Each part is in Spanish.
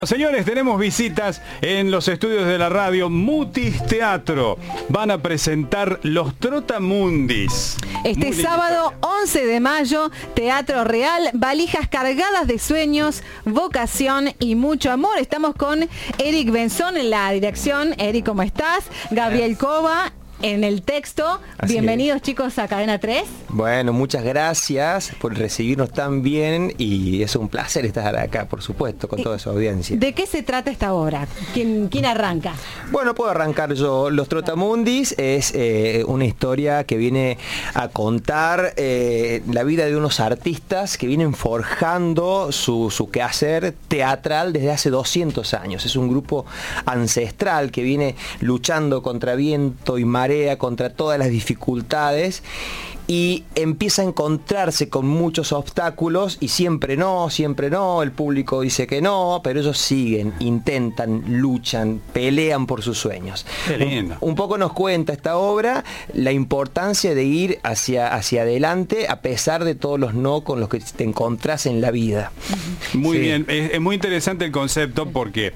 Señores, tenemos visitas en los estudios de la radio. Mutis Teatro van a presentar Los Trotamundis. Este sábado 11 de mayo, Teatro Real, valijas cargadas de sueños, vocación y mucho amor. Estamos con Eric Benzón en la dirección. Eric, ¿cómo estás? Gabriel Cova en el texto. Así Bienvenidos es. Chicos a Cadena 3. Bueno, muchas gracias por recibirnos tan bien y es un placer estar acá, por supuesto, con toda su audiencia. ¿De qué se trata esta obra? ¿Quién arranca? Bueno, puedo arrancar yo. Los Trotamundis es una historia que viene a contar la vida de unos artistas que vienen forjando su quehacer teatral desde hace 200 años. Es un grupo ancestral que viene luchando contra viento y marea, contra todas las dificultades, y empieza a encontrarse con muchos obstáculos y siempre no, el público dice que no, pero ellos siguen, intentan, luchan, pelean por sus sueños. Qué lindo. Un poco nos cuenta esta obra la importancia de ir hacia adelante a pesar de todos los no con los que te encontrás en la vida. Muy Sí. bien, es muy interesante el concepto porque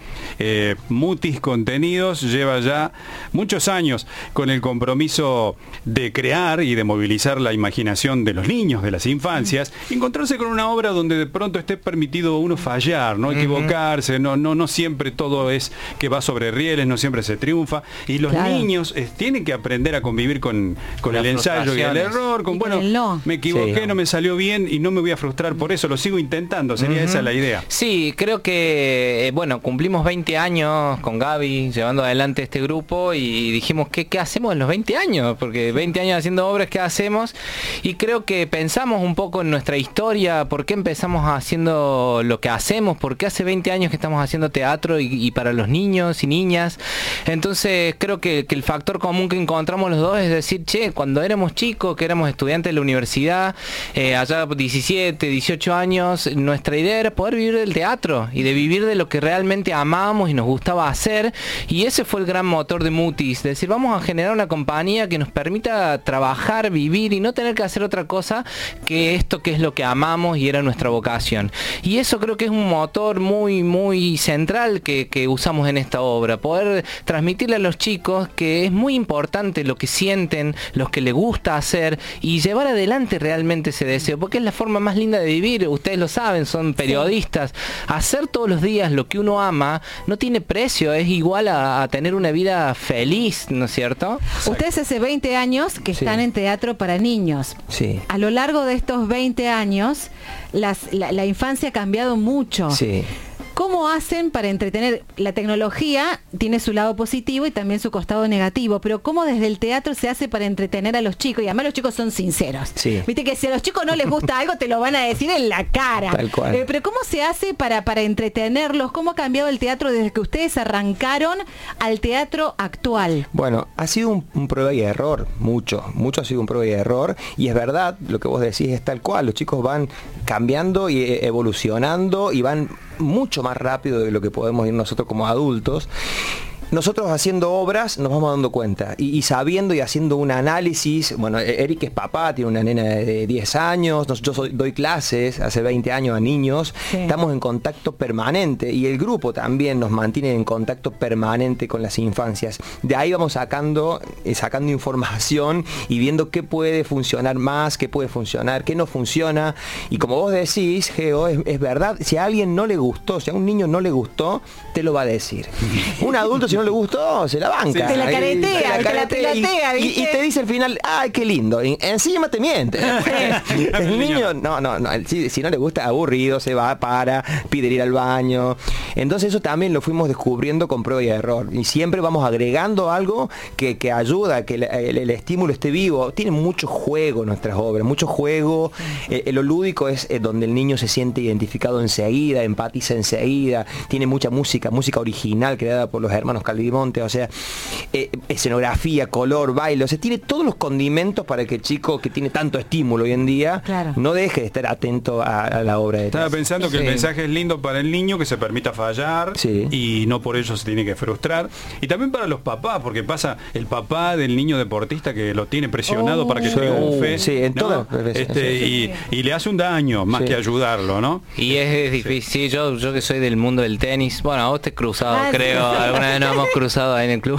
Mutis Contenidos lleva ya muchos años con el compromiso de crear y de movilizar la imaginación de los niños, de las infancias, encontrarse con una obra donde de pronto esté permitido uno fallar, no equivocarse, no siempre todo es que va sobre rieles, no siempre se triunfa, y los Claro. niños tienen que aprender a convivir con el ensayo y el error, con Y bueno, con el no. me equivoqué, Sí. no me salió bien y no me voy a frustrar por eso, lo sigo intentando, sería esa la idea. Sí, creo que, bueno, cumplimos 20 años con Gaby llevando adelante este grupo y dijimos, ¿qué hacemos en los 20 años? Porque 20 años haciendo obras, ¿qué hacemos? Y creo que pensamos un poco en nuestra historia, por qué empezamos haciendo lo que hacemos, por qué hace 20 años que estamos haciendo teatro y para los niños y niñas. Entonces creo que el factor común que encontramos los dos es decir, che, cuando éramos chicos, que éramos estudiantes de la universidad, allá 17, 18 años, nuestra idea era poder vivir del teatro y de vivir de lo que realmente amábamos y nos gustaba hacer, y ese fue el gran motor de Mutis, es decir, vamos a generar una compañía que nos permita trabajar, vivir y no tener que hacer otra cosa que esto que es lo que amamos y era nuestra vocación. Y eso creo que es un motor muy central que usamos en esta obra, poder transmitirle a los chicos que es muy importante lo que sienten, lo que les gusta hacer y llevar adelante realmente ese deseo, porque es la forma más linda de vivir, ustedes lo saben, son periodistas. Hacer todos los días lo que uno ama no tiene precio, es igual a tener una vida feliz, ¿no es cierto? Ustedes hace 20 años que Sí. están en teatro para niños. Sí. A lo largo de estos 20 años, la infancia ha cambiado mucho. Sí. ¿Cómo hacen para entretener? La tecnología tiene su lado positivo y también su costado negativo, pero ¿cómo desde el teatro se hace para entretener a los chicos? Y además los chicos son sinceros. Sí. Viste que si a los chicos no les gusta algo, te lo van a decir en la cara. Tal cual. Pero ¿cómo se hace para entretenerlos? ¿Cómo ha cambiado el teatro desde que ustedes arrancaron al teatro actual? Bueno, ha sido un prueba y error, mucho ha sido un prueba y error, y es verdad, lo que vos decís es tal cual, los chicos van cambiando y evolucionando y van mucho más rápido de lo que podemos ir nosotros como adultos. Nosotros haciendo obras nos vamos dando cuenta y sabiendo y haciendo un análisis. Bueno, Eric es papá, tiene una nena de 10 años, yo doy clases hace 20 años a niños, Sí. Estamos en contacto permanente y el grupo también nos mantiene en contacto permanente con las infancias. De ahí vamos sacando información y viendo qué puede funcionar más, qué puede funcionar, qué no funciona. Y como vos decís, Geo, es verdad, si a alguien no le gustó, si a un niño no le gustó, te lo va a decir. Un adulto, si no le gustó, se la banca. Sí. Te la caretea, te la pilotea, y ¿viste? te dice al final, ay, qué lindo. Y encima te miente. El niño, no. Si no le gusta, aburrido, se va, pide ir al baño. Entonces eso también lo fuimos descubriendo con prueba y error. Y siempre vamos agregando algo que ayuda a que el estímulo esté vivo. Tiene mucho juego nuestras obras, mucho juego. Lo lúdico es donde el niño se siente identificado enseguida, empatiza enseguida. Tiene mucha música original creada por los hermanos Caldimonte, o sea, escenografía, color, baile, o sea, tiene todos los condimentos para que el chico que tiene tanto estímulo hoy en día no deje de estar atento a la obra de Estaba pensando que el mensaje es lindo para el niño, que se permita fallar y no por ello se tiene que frustrar. Y también para los papás, porque pasa el papá del niño deportista que lo tiene presionado para que triunfe. ¿no? Y le hace un daño más que ayudarlo, ¿no? Y es difícil. Yo que soy del mundo del tenis, bueno, a vos te he cruzado, creo, alguna vez nos hemos cruzado ahí en el club.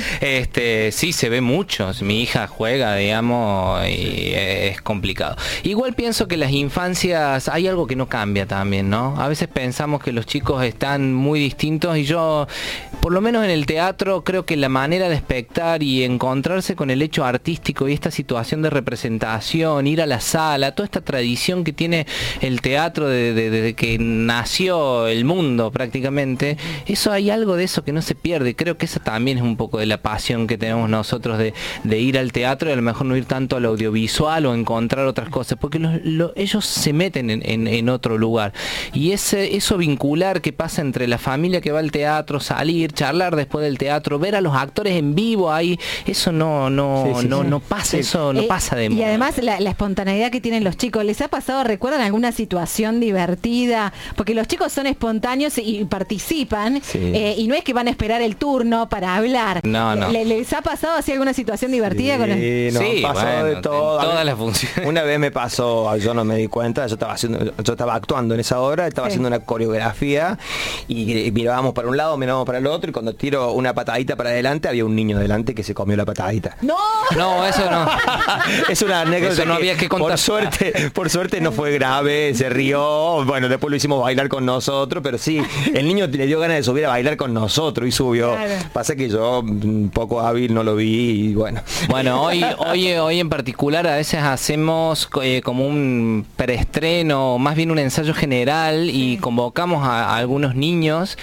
Sí, se ve mucho. Mi hija juega, digamos, y es complicado. Igual pienso que las infancias hay algo que no cambia también, ¿no? A veces pensamos que los chicos están muy distintos y yo, por lo menos en el teatro, creo que la manera de espectar y encontrarse con el hecho artístico y esta situación de representación, ir a la sala, toda esta tradición que tiene el teatro desde que nació el mundo prácticamente, eso hay algo de eso que no se pierde. Creo que esa también es un poco de la pasión que tenemos nosotros de ir al teatro y a lo mejor no ir tanto al audiovisual o encontrar otras cosas, porque ellos se meten en otro lugar. Y eso vincular que pasa entre la familia que va al teatro, salir, charlar después del teatro, ver a los actores en vivo ahí, eso no pasa, eso no pasa de moda. Y además la espontaneidad que tienen los chicos, ¿les ha pasado, recuerdan alguna situación divertida? Porque los chicos son espontáneos y participan, y no es que van a esperar el turno para hablar. No. ¿Les ha pasado así alguna situación divertida? Sí, pasó de todo. Todas las funciones. Una vez me pasó, yo no me di cuenta, yo estaba actuando en esa obra, estaba haciendo una coreografía y mirábamos para un lado, mirábamos para el otro, y cuando tiro una patadita para adelante había un niño delante que se comió la patadita. No, eso no. Es una anécdota. Eso no había que contar. Por suerte no fue grave, se rió, bueno, después lo hicimos bailar con nosotros, pero sí, el niño le dio ganas de subir a bailar con nosotros y subió. Pasa que yo, un poco hábil, no lo vi y bueno. Bueno, hoy en particular a veces hacemos como un preestreno, más bien un ensayo general, y convocamos a algunos niños,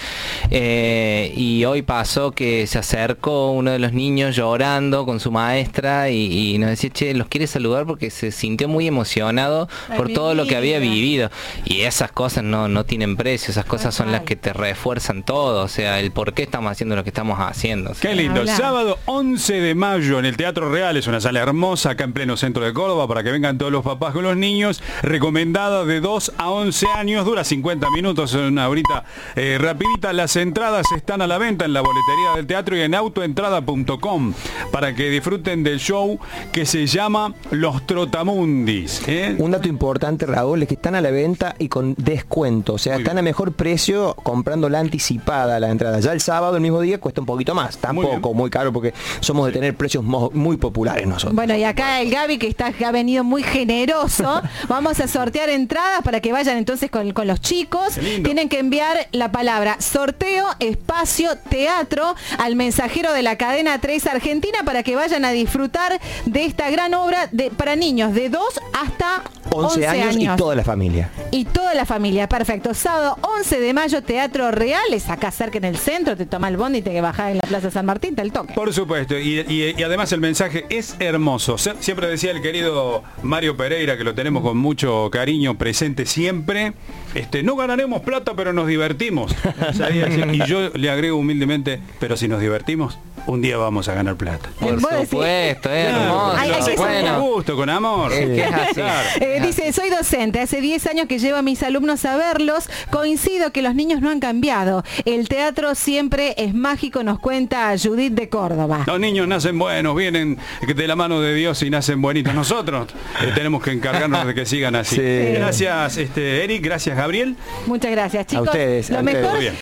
y hoy pasó que se acercó uno de los niños llorando con su maestra y nos decía, che, los quiere saludar porque se sintió muy emocionado por todo lo que había vivido. Y esas cosas no tienen precio, esas cosas son las que te refuerzan todo, o sea, el por qué estamos haciendo lo que estamos haciendo. O sea. Qué lindo. Sábado 11 de mayo en el Teatro Real, es una sala hermosa acá en pleno centro de Córdoba para que vengan todos los papás con los niños, recomendada de 2 a 11 años, dura 50 minutos, una horita rapidita. Las entradas están a la venta en la boletería del teatro y en autoentrada.com para que disfruten del show que se llama Los Trotamundis. Un dato importante, Raúl, es que están a la venta y con descuento, o sea, están a mejor precio comprando la anticipada la entrada. Ya el sábado, el mismo día, cuesta un poquito más, tampoco muy caro porque somos de tener precios muy populares nosotros. Bueno, y acá el Gaby que ha venido muy generoso, vamos a sortear entradas para que vayan entonces con los chicos. Tienen que enviar la palabra sorteo espacio teatro al mensajero de la cadena 3 Argentina para que vayan a disfrutar de esta gran obra para niños de 2 hasta 11 años y toda la familia. Y toda la familia, perfecto. Sábado 11 de mayo, Teatro Real, es acá cerca en el centro, te toma el bondi y te bajás en la Plaza San Martín, te el toque. Por supuesto, y además el mensaje es hermoso. Siempre decía el querido Mario Pereira, que lo tenemos con mucho cariño presente siempre, no ganaremos plata, pero nos divertimos. Y yo le agrego humildemente, pero si nos divertimos, un día vamos a ganar plata. Por supuesto, hermoso. Con gusto, con amor. Es así. Dice, soy docente, hace 10 años que llevo a mis alumnos a verlos, coincido que los niños no han cambiado. El teatro siempre es mágico, nos cuenta Judith de Córdoba. Los niños nacen buenos, vienen de la mano de Dios y nacen buenitos. Nosotros tenemos que encargarnos de que sigan así. Gracias, Eric, gracias, Gabriel. Muchas gracias, chicos. A ustedes. Lo mejor